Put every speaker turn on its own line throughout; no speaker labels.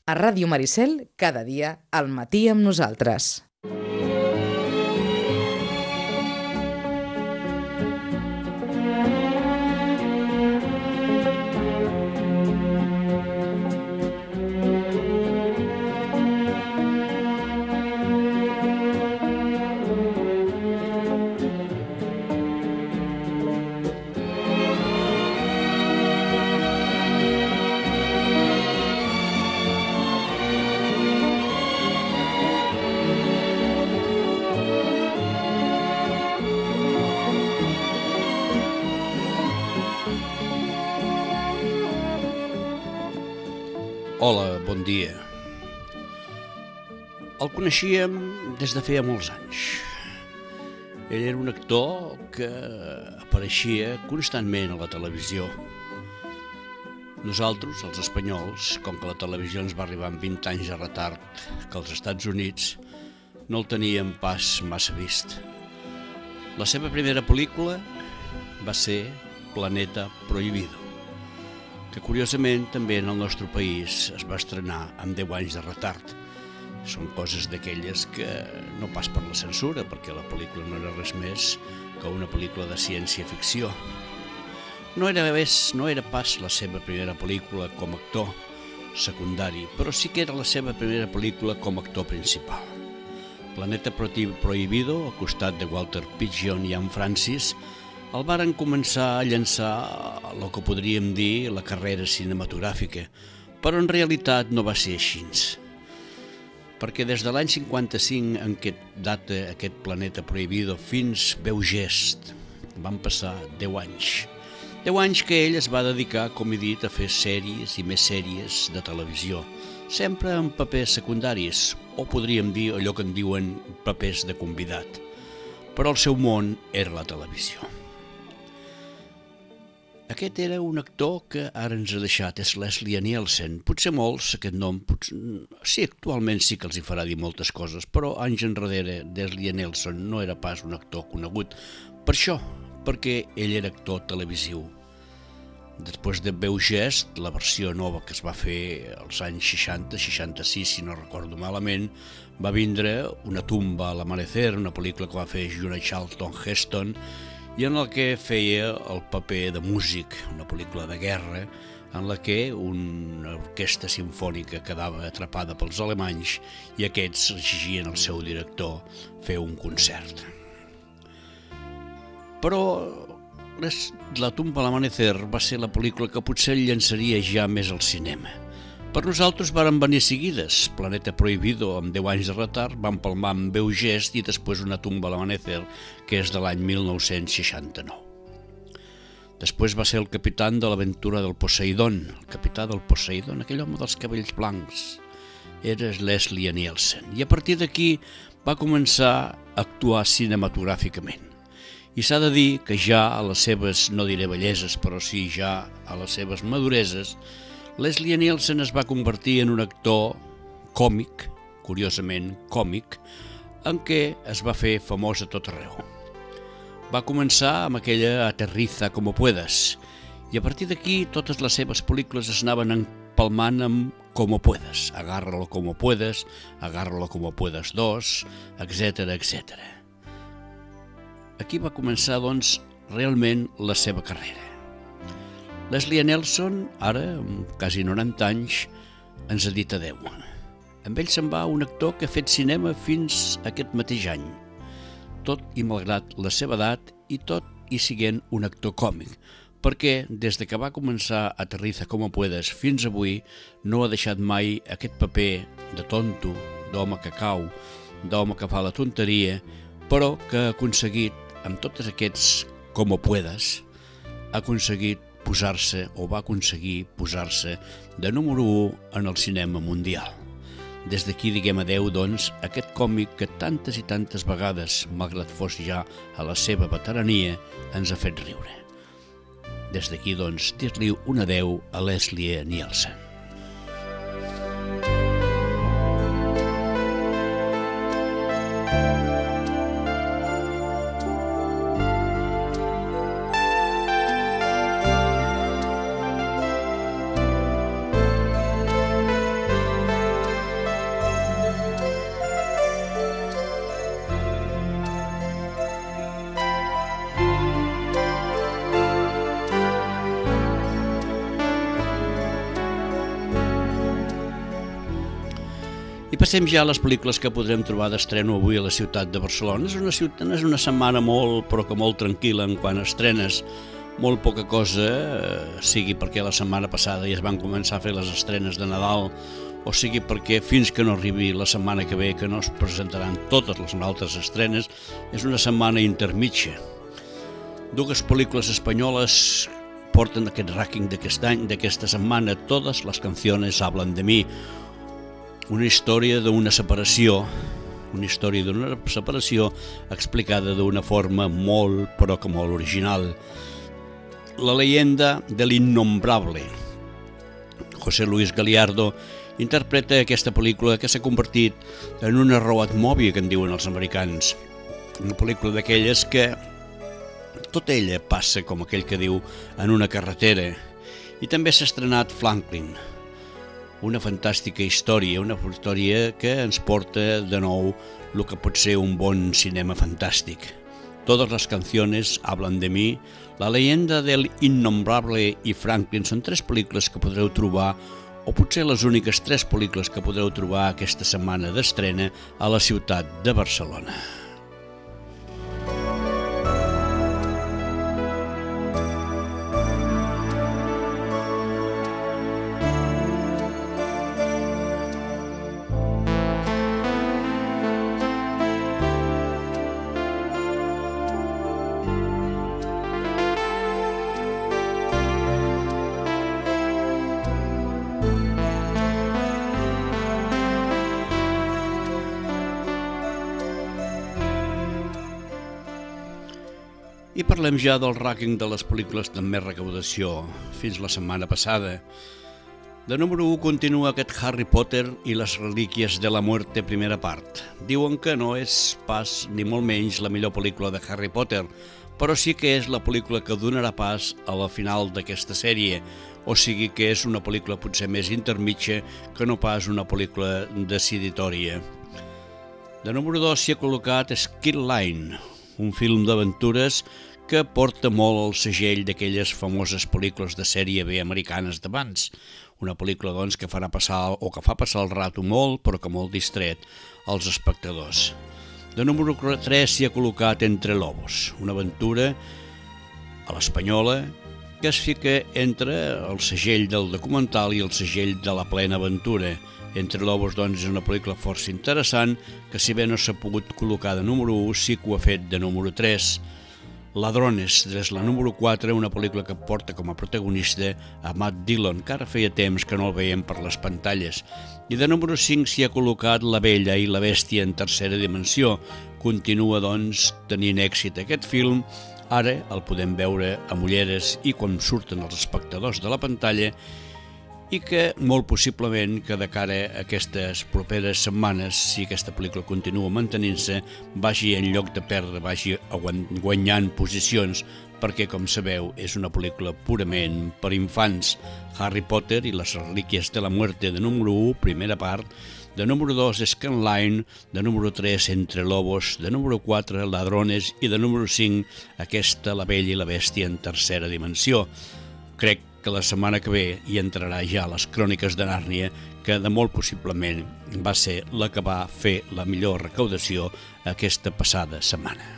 A Ràdio Maricel, cada dia, al matí amb nosaltres.
Hola, bon dia. El coneixíem des de feia molts anys. Ell era un actor que apareixia constantment a la televisió. Nosaltres, els espanyols, com que la televisió ens va arribar amb 20 anys de retard que als Estats Units, no el teníem pas massa vist. La seva primera pel·lícula va ser Planeta Prohibido, que curiosament també en el nostre país es va estrenar amb 10 anys de retard. Són coses d'aquelles que no pas per la censura, perquè la pel·lícula no era res més que una pel·lícula de ciència-ficció. No era pas la seva primera pel·lícula com a actor secundari, però sí que era la seva primera pel·lícula com a actor principal. Planeta Prohibido, al costat de Walter Pidgeon i Anne Francis, el varen començar a llançar el que podríem dir la carrera cinematogràfica, però en realitat no va ser així. Perquè des de l'any 55 en què data aquest Planeta Prohibido fins Veu Gest van passar 10 anys. 10 anys que ell es va dedicar, com he dit, a fer sèries i més sèries de televisió, sempre en papers secundaris, o podríem dir allò que en diuen papers de convidat. Però el seu món era la televisió. Aquest era un actor que ara ens ha deixat, és Leslie Nielsen. Potser molts, aquest nom, sí, actualment sí que els hi farà dir moltes coses, però anys enrere Leslie Nielsen no era pas un actor conegut. Per això, perquè ell era actor televisiu. Després de Veu Gest, la versió nova que es va fer als anys 60-66, si no recordo malament, va vindre Una tumba al amanecer, una pel·lícula que va fer Juno Charlton Heston, i en el que feia el paper de músic, una pel·lícula de guerra, en la que una orquestra simfònica quedava atrapada pels alemanys i aquests exigien al seu director fer un concert. Però La tumba al amanecer va ser la pel·lícula que potser el llançaria ja més al cinema. Per nosaltres varen venir seguides. Planeta Prohibido, amb 10 anys de retard, van palmar amb Veu Gest i després Una tumba al amanecer, que és de l'any 1969. Després va ser el capità de l'aventura del Poseidon, el capità del Poseidon, aquell home dels cabells blancs. Era Leslie Nielsen. I a partir d'aquí va començar a actuar cinematogràficament. I s'ha de dir que ja a les seves, no diré belleses, però sí ja a les seves madureses, Leslie Nielsen es va convertir en un actor còmic, curiosament còmic, en què es va fer famós a tot arreu. Va començar amb aquella Aterriza como puedas, i a partir d'aquí totes les seves pel·lícules es anaven empalmant amb Como puedas, Agárralo como puedas, Agárralo como puedas 2, etc, etc. Aquí va començar, doncs, realment la seva carrera. Leslie Nielsen, ara, amb quasi 90 anys, ens ha dit adeu. Amb ell se'n va un actor que ha fet cinema fins aquest mateix any, tot i malgrat la seva edat i tot i siguent un actor còmic, perquè des de que va començar Aterriza como puedas fins avui no ha deixat mai aquest paper de tonto, d'home que cau, d'home que fa la tonteria, però que ha aconseguit, amb tots aquests como puedas, ha aconseguit posar-se o va aconseguir posar-se de número 1 en el cinema mundial. Des d'aquí diguem adeu, doncs, a aquest còmic que tantes i tantes vegades, malgrat fos ja a la seva veterania, ens ha fet riure. Des d'aquí, doncs, dir-li un adeu a Leslie Nielsen. I passem ja a les pel·lícules que podrem trobar d'estreno avui a la ciutat de Barcelona. És una setmana molt, però que molt tranquil·la en quant a estrenes, molt poca cosa, sigui perquè la setmana passada ja es van començar a fer les estrenes de Nadal, o sigui perquè fins que no arribi la setmana que ve, que no es presentaran totes les altres estrenes, és una setmana intermitja. Dues pel·lícules espanyoles porten aquest rànquing d'aquest any, d'aquesta setmana. Todas las canciones hablan de mi. Una història d'una separació, explicada d'una forma molt, però que molt original. La leyenda de l'innombrable. José Luis Galiardo interpreta aquesta pel·lícula que s'ha convertit en una road movie, que en diuen els americans. Una pel·lícula d'aquelles que tot ella passa, com aquell que diu, en una carretera. I també s'ha estrenat Franklin, una fantàstica història, una història que ens porta de nou el que pot ser un bon cinema fantàstic. Todas las canciones hablan de mi, La leyenda del innombrable i Franklin són tres pel·lícules que podreu trobar, o potser les úniques tres pel·lícules que podreu trobar aquesta setmana d'estrena a la ciutat de Barcelona. I parlem ja del rànquing de les pel·lícules amb més recaudació fins la setmana passada. De número 1 continua aquest Harry Potter i les relíquies de la muerte primera part. Diuen que no és pas ni molt menys la millor pel·lícula de Harry Potter, però sí que és la pel·lícula que donarà pas a la final d'aquesta sèrie, o sigui que és una pel·lícula potser més intermitja que no pas una pel·lícula deciditòria. De número 2 s'hi ha col·locat Skill Line, un film d'aventures que porta molt el segell d'aquelles famoses pel·lícules de sèrie B americanes d'abans. Una pel·lícula, doncs, que fa passar el rato molt, però que molt distret, als espectadors. De número 3 s'hi ha col·locat Entre Lobos, una aventura a l'espanyola que es fica entre el segell del documental i el segell de la plena aventura. Entre Lobos, doncs, és una pel·lícula força interessant que, si bé no s'ha pogut col·locar de número 1, sí que ho ha fet de número 3. Ladrones, des la número 4, una pel·lícula que porta com a protagonista a Matt Dillon, que ara feia temps que no el veiem per les pantalles. I de número 5 s'hi ha col·locat La Bella i la Bèstia en tercera dimensió. Continua, doncs, tenint èxit aquest film. Ara el podem veure amb ulleres i quan surten els espectadors de la pantalla, i que molt possiblement que de cara a aquestes properes setmanes, si aquesta pel·lícula continua mantenint-se, vagi en lloc de perdre, vagi guanyant posicions, perquè, com sabeu, és una pel·lícula purament per infants. Harry Potter i les relíquies de la muerte de número 1, primera part, de número 2 Scanline, de número 3 Entre Lobos, de número 4 Ladrones i de número 5 aquesta La Bella i la Bèstia en tercera dimensió. Crec que la setmana que ve hi entrarà ja les Cròniques de Nàrnia, que de molt possiblement va ser la que va fer la millor recaudació aquesta passada setmana.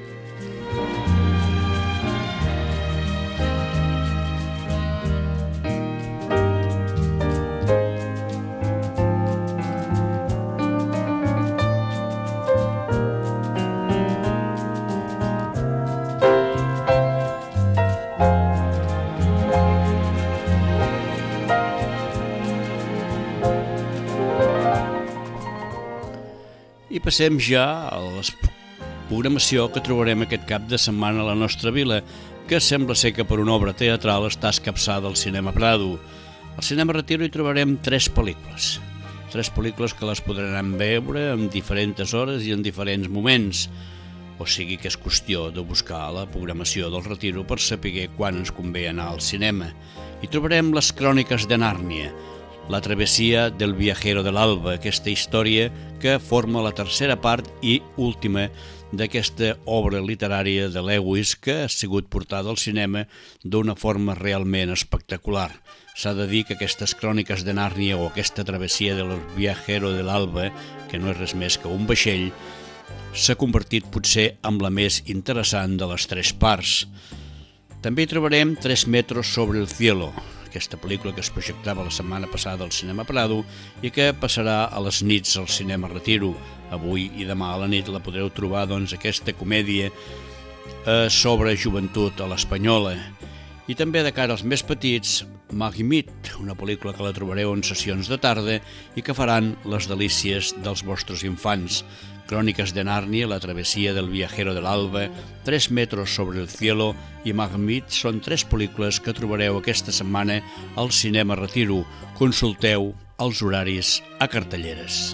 I passem ja a la programació que trobarem aquest cap de setmana a la nostra vila, que sembla ser que per una obra teatral està escapçada al Cinema Prado. Al Cinema Retiro hi trobarem tres pel·lícules que les podran veure en diferents hores i en diferents moments, o sigui que és qüestió de buscar la programació del Retiro per saber quan ens convé anar al cinema. Hi trobarem les Cròniques de Nàrnia, La travessia del viajero de l'alba, aquesta història que forma la tercera part i última d'aquesta obra literària de Lewis que ha sigut portada al cinema d'una forma realment espectacular. S'ha de dir que aquestes cròniques de Nàrnia o aquesta travessia del viajero de l'alba, que no és res més que un vaixell, s'ha convertit potser en la més interessant de les tres parts. També hi trobarem 3 metros sobre el cielo, aquesta pel·lícula que es projectava la setmana passada al Cinema Prado i que passarà a les nits al Cinema Retiro. Avui i demà a la nit la podreu trobar, doncs, aquesta comèdia sobre joventut a l'espanyola. I també de cara als més petits, Magimit, una pel·lícula que la trobareu en sessions de tarda i que faran les delícies dels vostres infants. Cròniques de Nàrnia, La travessia del viajero de l'alba, 3 metros sobre el cielo i Magimit són 3 pel·lícules que trobareu aquesta setmana al Cinema Retiro. Consulteu els horaris a cartelleres.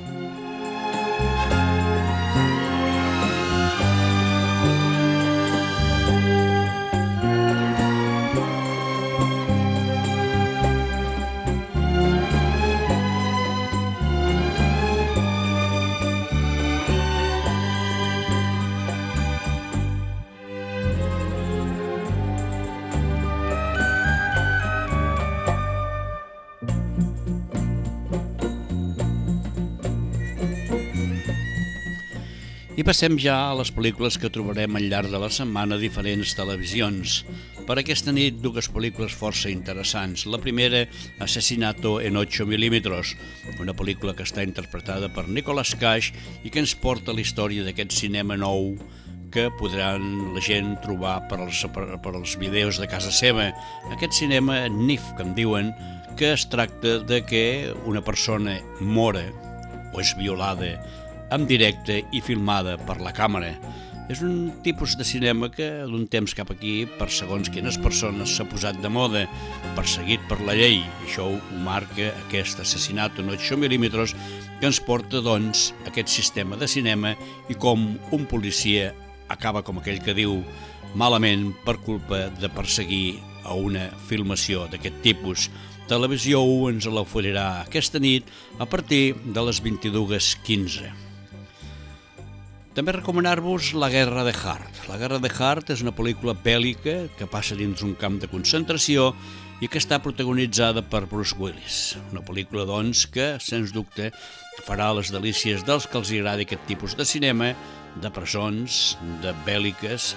I passem ja a les pel·lícules que trobarem al llarg de la setmana a diferents televisions. Per aquesta nit, 2 pel·lícules força interessants. La primera, Asesinato en 8 milímetros, una pel·lícula que està interpretada per Nicolas Cage i que ens porta la història d'aquest cinema nou que podran la gent trobar per als vídeos de casa seva. Aquest cinema NIF, que en diuen, que es tracta de que una persona mora o és violada en directe i filmada per la càmera. És un tipus de cinema que d'un temps cap aquí, per segons quines persones, s'ha posat de moda, perseguit per la llei. Això ho marca aquest Assassinat en 8 milímetros que ens porta, doncs, aquest sistema de cinema i com un policia acaba, com aquell que diu, malament per culpa de perseguir a una filmació d'aquest tipus. Televisió 1 ens l'oferirà aquesta nit a partir de les 22:15. També recomanar-vos La guerra de Hart. La guerra de Hart és una pel·lícula bèl·lica que passa dins un camp de concentració i que està protagonitzada per Bruce Willis. Una pel·lícula, doncs, que, sens dubte, farà les delícies dels que els agradi aquest tipus de cinema, de presons, de bèl·liques,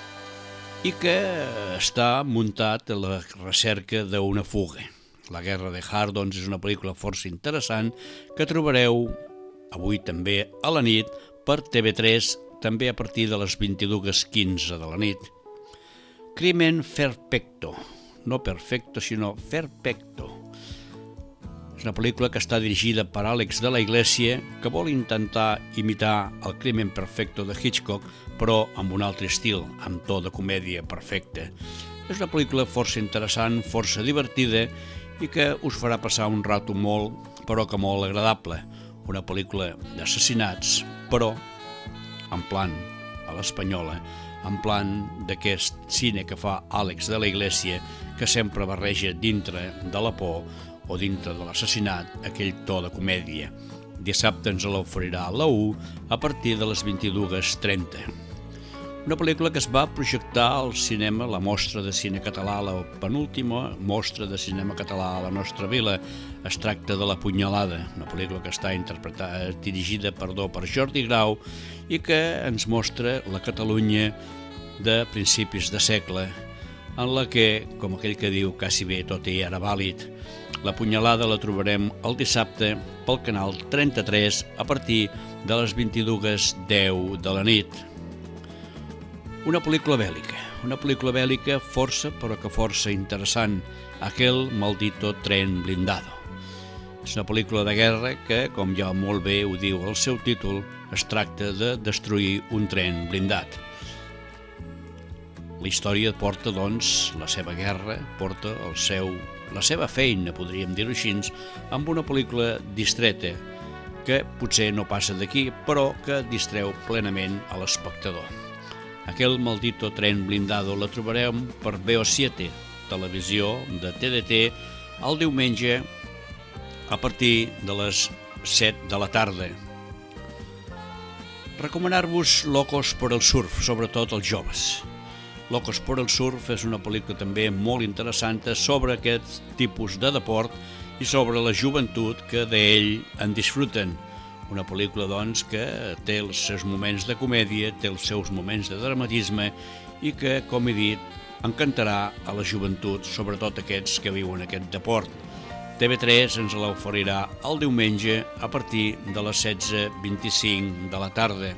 i que està muntat a la recerca d'una fuga. La guerra de Hart, doncs, és una pel·lícula força interessant que trobareu avui també a la nit per TV3, també a partir de les 22:15 de la nit. Crimen Perfecto, no perfecto, sinó perfecto. És una pel·lícula que està dirigida per Àlex de la Iglesia, que vol intentar imitar el Crimen Perfecto de Hitchcock, però amb un altre estil, amb to de comèdia perfecta. És una pel·lícula força interessant, força divertida i que us farà passar un rato molt, però que molt agradable. Una pel·lícula d'assassinats, però en plan a l'espanyola, en plan d'aquest cine que fa Àlex de la Iglesia, que sempre barreja dintre de la por o dintre de l'assassinat aquell to de comèdia. Dissabte ens l'oferirà a la U a partir de les 22:30. Una pel·lícula que es va projectar al cinema, la Mostra de Cine Català, la penúltima Mostra de Cinema Català a la nostra vila. Es tracta de La punyalada, una pel·lícula que està dirigida per Jordi Grau i que ens mostra la Catalunya de principis de segle, en la que, com aquell que diu, quasi bé tot hi era vàlid. La punyalada la trobarem el dissabte pel canal 33 a partir de les 22:10 de la nit. Una pel·lícula bèl·lica força, però que força interessant, Aquel maldito tren blindado. És una pel·lícula de guerra que, com ja molt bé ho diu el seu títol, es tracta de destruir un tren blindat. La història porta, doncs, la seva guerra, porta la seva feina, podríem dir-ho així, amb una pel·lícula distreta, que potser no passa d'aquí, però que distreu plenament a l'espectador. Aquel maldito tren blindado la trobarem per VO7, televisió de TDT, el diumenge a partir de les 7 de la tarda. Recomanar-vos Locos por el surf, sobretot els joves. Locos por el surf és una pel·lícula també molt interessant sobre aquest tipus de deport i sobre la joventut que d'ell en disfruten. Una pel·lícula, doncs, que té els seus moments de comèdia, té els seus moments de dramatisme i que, com he dit, encantarà a la joventut, sobretot aquests que viuen aquest deport. TV3 ens l'oferirà el diumenge a partir de les 16:25 de la tarda.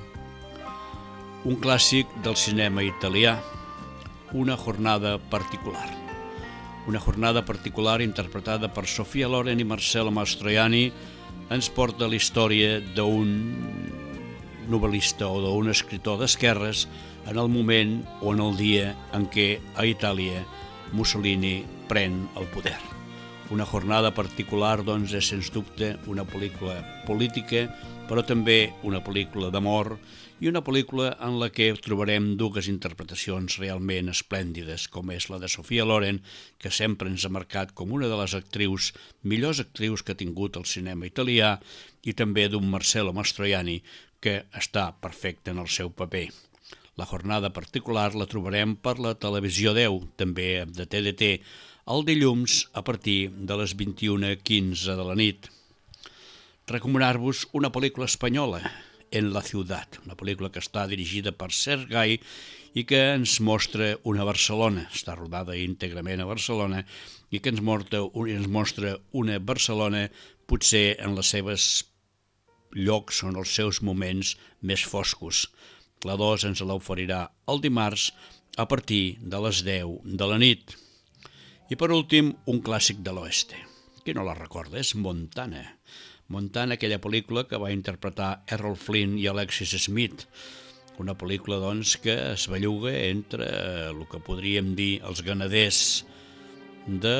Un clàssic del cinema italià, Una jornada particular. Una jornada particular interpretada per Sofia Loren i Marcello Mastroianni ens porta la història d'un novel·lista o d'un escritor d'esquerres en el moment o en el dia en què a Itàlia Mussolini pren el poder. Una jornada particular, doncs, és sens dubte una pel·lícula política, però també una pel·lícula d'amor i una pel·lícula en la que trobarem dues interpretacions realment esplèndides, com és la de Sofia Loren, que sempre ens ha marcat com una de les millors actrius que ha tingut el cinema italià, i també d'un Marcello Mastroianni, que està perfecte en el seu paper. La jornada particular la trobarem per la Televisió 10, també de TDT, el dilluns a partir de les 21:15 de la nit. Recomanar-vos una pel·lícula espanyola, En la ciutat, una pel·lícula que està dirigida per Serge Gay i que ens mostra una Barcelona, està rodada íntegrament a Barcelona, i que ens mostra una Barcelona potser en les seves llocs o en els seus moments més foscos. La 2 ens l'oferirà el dimarts a partir de les 10 de la nit. I per últim, un clàssic de l'oeste. Qui no la recorda? És Montana. Montana, aquella pel·lícula que va interpretar Errol Flynn i Alexis Smith. Una pel·lícula, doncs, que es belluga entre el que podríem dir els ganaders de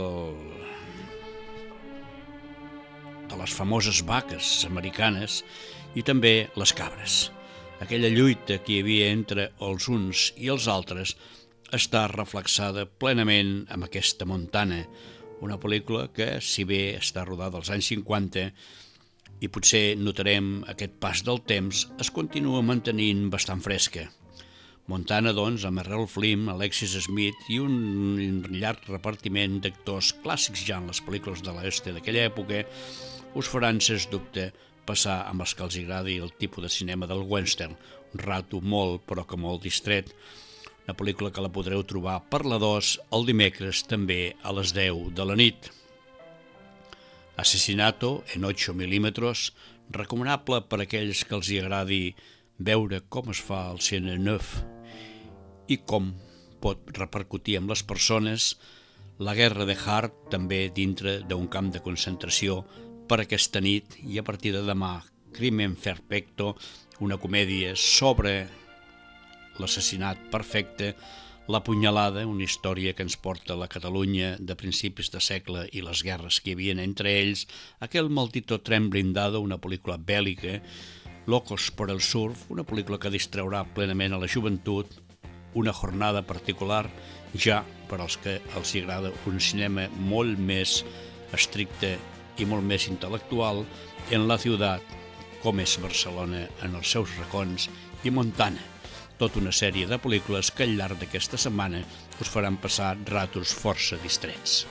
les famoses vaques americanes i també les cabres. Aquella lluita que hi havia entre els uns i els altres està reflexada plenament amb aquesta Montana, una pel·lícula que, si bé està rodada als anys 50 i potser notarem aquest pas del temps, es continua mantenint bastant fresca. Montana, doncs, amb Errol Flynn, Alexis Smith i un llarg repartiment d'actors clàssics ja en les pel·lícules de l'oest d'aquella època, us faran, sens dubte, passar amb els que els agradi el tipus de cinema del western, un rato molt, però que molt distret. Una pel·lícula que la podreu trobar per la 2 el dimecres també a les 10 de la nit. Asesinato en 8 milímetres, recomanable per a aquells que els agradi veure com es fa el cine neuf i com pot repercutir amb les persones la guerra de Hart també dintre d'un camp de concentració per aquesta nit i a partir de demà Crimen Perfecto, una comèdia sobre l'assassinat perfecte, la punyalada, una història que ens porta a la Catalunya de principis de segle i les guerres que hi havia entre ells, aquel maldito tren blindado, una pel·lícula bèl·lica, Locos por el surf, una pel·lícula que distraurà plenament a la joventut, una jornada particular, ja per als que els agrada un cinema molt més estricte i molt més intel·lectual, En la ciutat, com és Barcelona en els seus racons, i Montana, tota una sèrie de pel·lícules que al llarg d'aquesta setmana us faran passar ratos força distrets.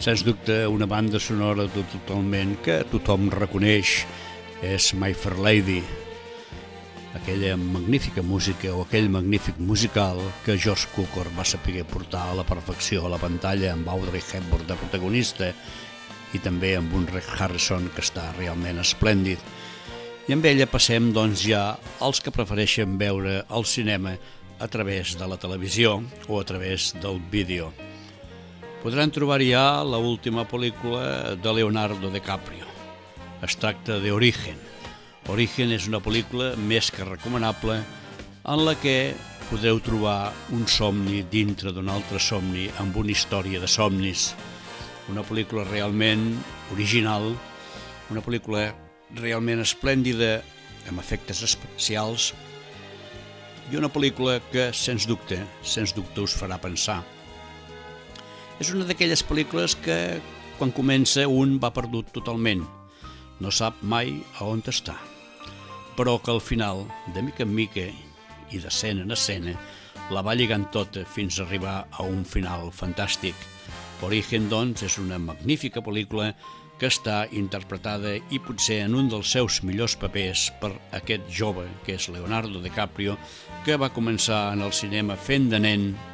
Sens dubte, una banda sonora totalment que tothom reconeix, és My Fair Lady, aquella magnífica música o aquell magnífic musical que George Cukor va saber portar a la perfecció a la pantalla, amb Audrey Hepburn de protagonista i també amb un Rex Harrison que està realment esplèndid. I amb ella passem doncs ja als que prefereixen veure el cinema a través de la televisió o a través del vídeo. Podran trobar ja l'última pel·lícula de Leonardo DiCaprio. Es tracta de Origen. Origen és una pel·lícula més que recomanable en la que podreu trobar un somni dintre d'un altre somni amb una història de somnis. Una pel·lícula realment original, una pel·lícula realment esplèndida amb efectes especials i una pel·lícula que, sens dubte, us farà pensar. És una d'aquelles pel·lícules que, quan comença, un va perdut totalment. No sap mai a on està. Però que al final, de mica en mica i d'escena en escena, la va lligant tota fins a arribar a un final fantàstic. Origen, doncs, és una magnífica pel·lícula que està interpretada i potser en un dels seus millors papers per aquest jove, que és Leonardo DiCaprio, que va començar en el cinema fent de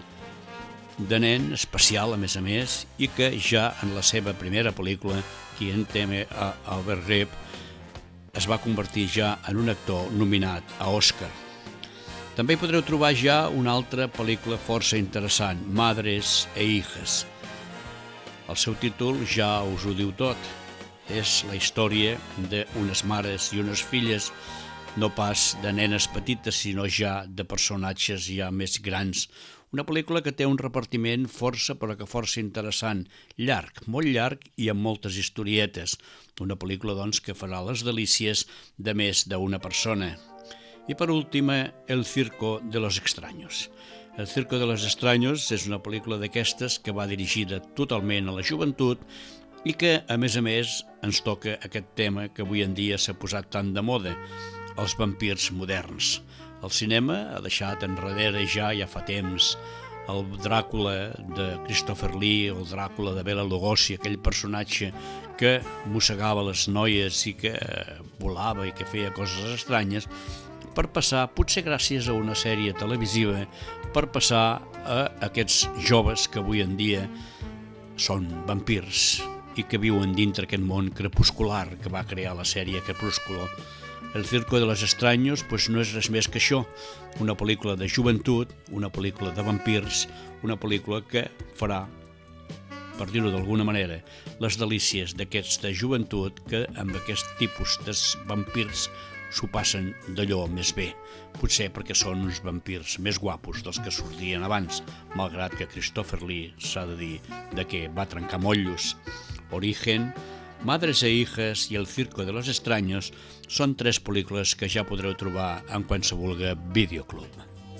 nen especial, a més, i que ja en la seva primera pel·lícula, Qui en teme a Albert Grip, es va convertir ja en un actor nominat a Òscar. També hi podreu trobar ja una altra pel·lícula força interessant, Madres e Hijas. El seu títol ja us ho diu tot. És la història d'unes mares i unes filles, no pas de nenes petites, sinó ja de personatges ja més grans. Una pel·lícula que té un repartiment força, però que força interessant, llarg, molt llarg i amb moltes historietes. Una pel·lícula, doncs, que farà les delícies de més d'una persona. I per última, El circo de los extraños. El circo de los extraños és una pel·lícula d'aquestes que va dirigida totalment a la joventut i que, a més, ens toca aquest tema que avui en dia s'ha posat tan de moda, els vampirs moderns. El cinema ha deixat enrere ja fa temps el Dràcula de Christopher Lee, el Dràcula de Bela Lugosi, aquell personatge que mossegava les noies i que volava i que feia coses estranyes, per passar, potser gràcies a una sèrie televisiva, per passar a aquests joves que avui en dia són vampirs i que viuen dintre aquest món crepuscular que va crear la sèrie Crepúsculo. El circo de los extraños no és res més que això, una pel·lícula de joventut, una pel·lícula de vampirs, una pel·lícula que farà, per dir-ho d'alguna manera, les delícies d'aquesta joventut que amb aquest tipus de vampirs s'ho passen d'allò més bé, potser perquè són uns vampirs més guapos dels que sortien abans, malgrat que Christopher Lee s'ha de dir que va trencar motllos. Origen, Madres e Hijas i El circo de los extraños són 3 pel·lícules que ja podreu trobar en qualsevol videoclub.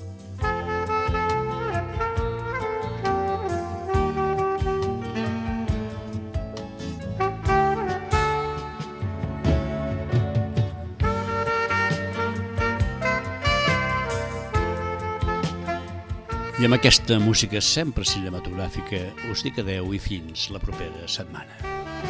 I amb aquesta música sempre cinematogràfica us dic adeu i fins la propera setmana.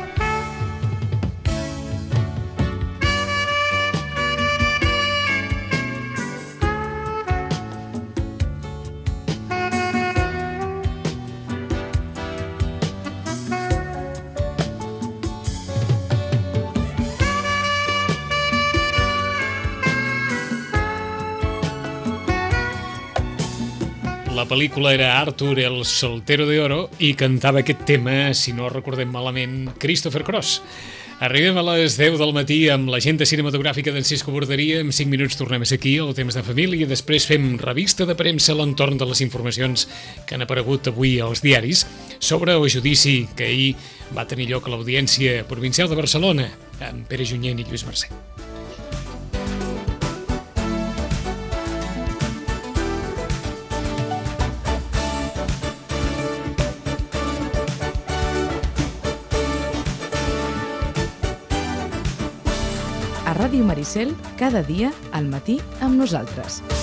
La pel·lícula era Arthur el soltero de oro i cantava aquest tema, si no recordem malament, Christopher Cross. Arribem a les 10 del matí amb l'agenda cinematogràfica d'en Cisco Borderia. En 5 minuts tornem a ser aquí, al Temps de Família, i després fem revista de premsa a l'entorn de les informacions que han aparegut avui als diaris sobre el judici que ahir va tenir lloc a l'Audiència Provincial de Barcelona amb Pere Junyent i Lluís Mercè.
A Ràdio Maricel, cada dia al matí amb nosaltres.